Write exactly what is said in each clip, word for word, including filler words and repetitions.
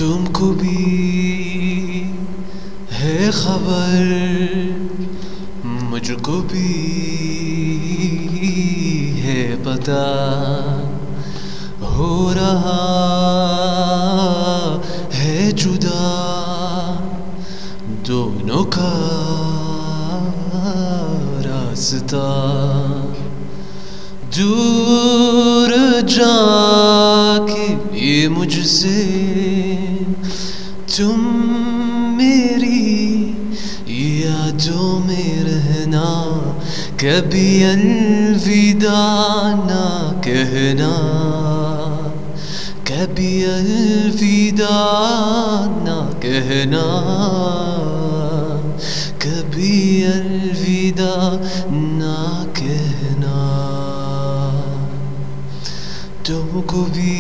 तुमको भी है खबर, मुझको भी है पता, हो रहा है जुदा दोनों का रास्ता। दूर जाके भी मुझसे तुम मेरी यादों में रहना, कभी अलविदा ना कहना, कभी अलविदा ना कहना, कभी अलविदा ना कहना। तुमको भी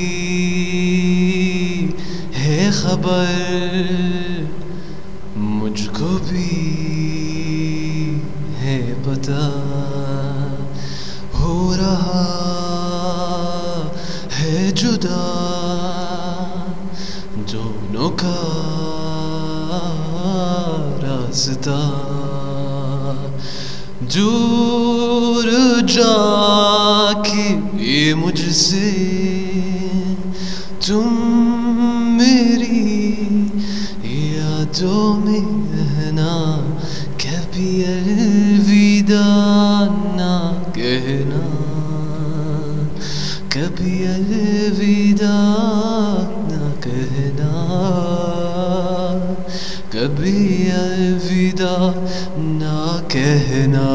है खबर, मुझको भी है पता, हो रहा है जुदा दोनों का रास्ता। दूर जाके भी मुझसे तुम मेरी यादों में रहना, कभी अलविदा ना कहना, कभी अलविदा ना कहना, कभी अलविदा ना कहना।